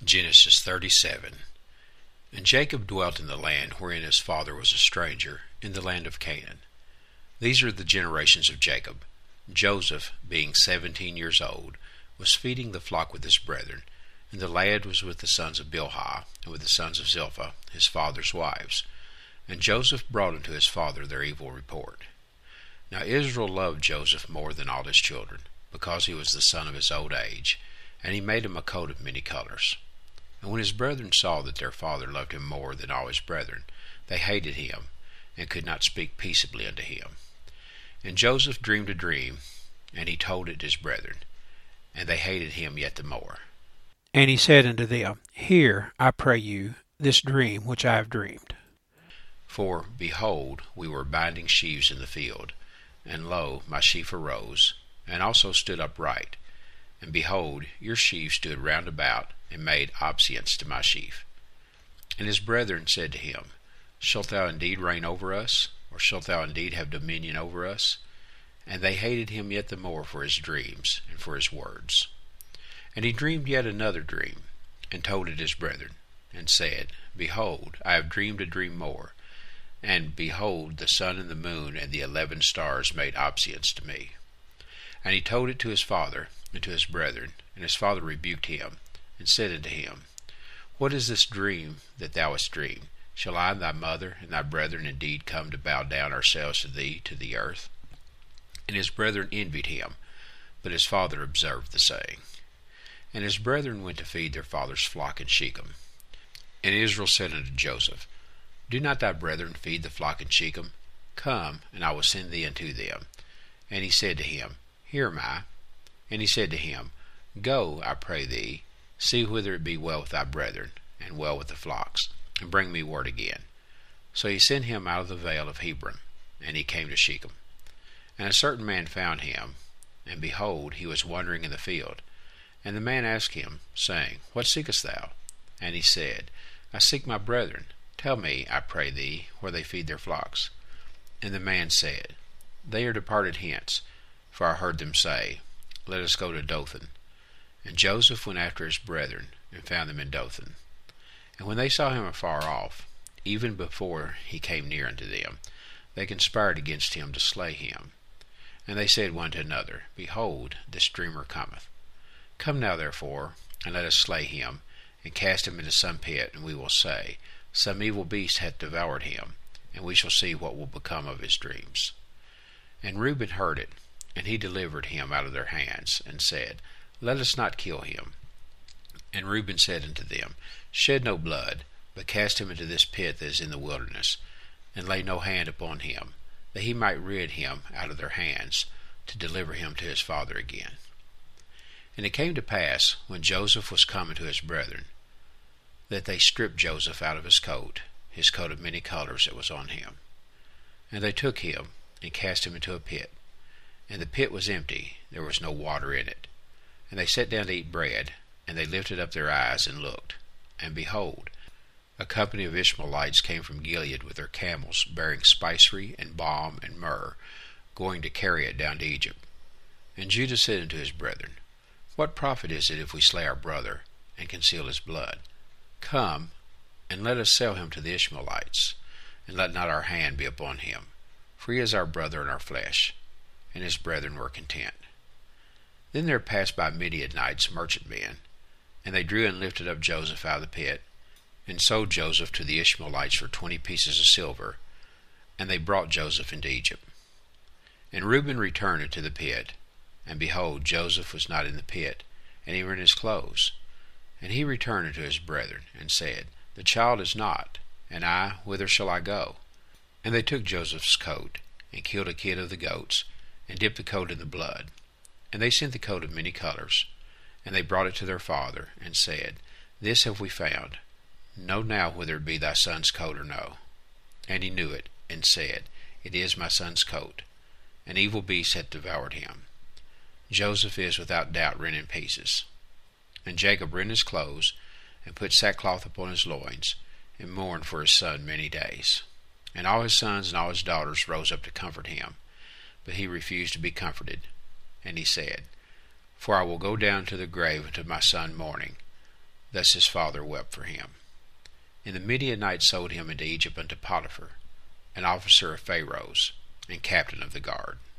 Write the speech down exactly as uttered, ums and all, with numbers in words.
Genesis thirty-seven. And Jacob dwelt in the land wherein his father was a stranger, in the land of Canaan. These are the generations of Jacob. Joseph, being seventeen years old, was feeding the flock with his brethren, and the lad was with the sons of Bilhah, and with the sons of Zilpah, his father's wives. And Joseph brought unto his father their evil report. Now Israel loved Joseph more than all his children, because he was the son of his old age, and he made him a coat of many colors. And when his brethren saw that their father loved him more than all his brethren, they hated him, and could not speak peaceably unto him. And Joseph dreamed a dream, and he told it to his brethren, and they hated him yet the more. And he said unto them, Hear, I pray you, this dream which I have dreamed. For, behold, we were binding sheaves in the field, and lo, my sheaf arose, and also stood upright. And behold, your sheaves stood round about, and made obeisance to my sheaf. And his brethren said to him, Shalt thou indeed reign over us, or shalt thou indeed have dominion over us? And they hated him yet the more for his dreams, and for his words. And he dreamed yet another dream, and told it his brethren, and said, Behold, I have dreamed a dream more. And behold, the sun and the moon and the eleven stars made obeisance to me. And he told it to his father and to his brethren, and his father rebuked him, and said unto him, What is this dream that thou hast dreamed? Shall I and thy mother and thy brethren indeed come to bow down ourselves to thee to the earth? And his brethren envied him, but his father observed the saying. And his brethren went to feed their father's flock in Shechem. And Israel said unto Joseph, Do not thy brethren feed the flock in Shechem? Come, and I will send thee unto them. And he said to him, Here am I. And he said to him, Go, I pray thee, see whether it be well with thy brethren, and well with the flocks, and bring me word again. So he sent him out of the vale of Hebron, and he came to Shechem. And a certain man found him, and behold, he was wandering in the field. And the man asked him, saying, What seekest thou? And he said, I seek my brethren. Tell me, I pray thee, where they feed their flocks. And the man said, They are departed hence, for I heard them say, Let us go to Dothan. And Joseph went after his brethren, and found them in Dothan. And when they saw him afar off, even before he came near unto them, they conspired against him to slay him. And they said one to another, Behold, this dreamer cometh. Come now therefore, and let us slay him, and cast him into some pit, and we will say, Some evil beast hath devoured him, and we shall see what will become of his dreams. And Reuben heard it, and he delivered him out of their hands, and said, Let us not kill him. And Reuben said unto them, Shed no blood, but cast him into this pit that is in the wilderness, and lay no hand upon him, that he might rid him out of their hands, to deliver him to his father again. And it came to pass, when Joseph was come unto his brethren, that they stripped Joseph out of his coat, his coat of many colors that was on him. And they took him, and cast him into a pit. And the pit was empty, there was no water in it. And they sat down to eat bread, and they lifted up their eyes and looked. And behold, a company of Ishmaelites came from Gilead with their camels, bearing spicery and balm and myrrh, going to carry it down to Egypt. And Judah said unto his brethren, What profit is it if we slay our brother, and conceal his blood? Come, and let us sell him to the Ishmaelites, and let not our hand be upon him, for he is our brother and our flesh. And his brethren were content. Then there passed by Midianites merchantmen, and they drew and lifted up Joseph out of the pit, and sold Joseph to the Ishmaelites for twenty pieces of silver, and they brought Joseph into Egypt. And Reuben returned into the pit, and behold, Joseph was not in the pit, and he was in his clothes. And he returned unto his brethren, and said, The child is not, and I, whither shall I go? And they took Joseph's coat, and killed a kid of the goats, and dipped the coat in the blood. And they sent the coat of many colors, and they brought it to their father, and said, This have we found. Know now whether it be thy son's coat or no. And he knew it, and said, It is my son's coat. An evil beast hath devoured him. Joseph is without doubt rent in pieces. And Jacob rent his clothes, and put sackcloth upon his loins, and mourned for his son many days. And all his sons and all his daughters rose up to comfort him, but he refused to be comforted. And he said, For I will go down to the grave unto my son mourning. Thus his father wept for him. And the Midianites sold him into Egypt unto Potiphar, an officer of Pharaoh's, and captain of the guard.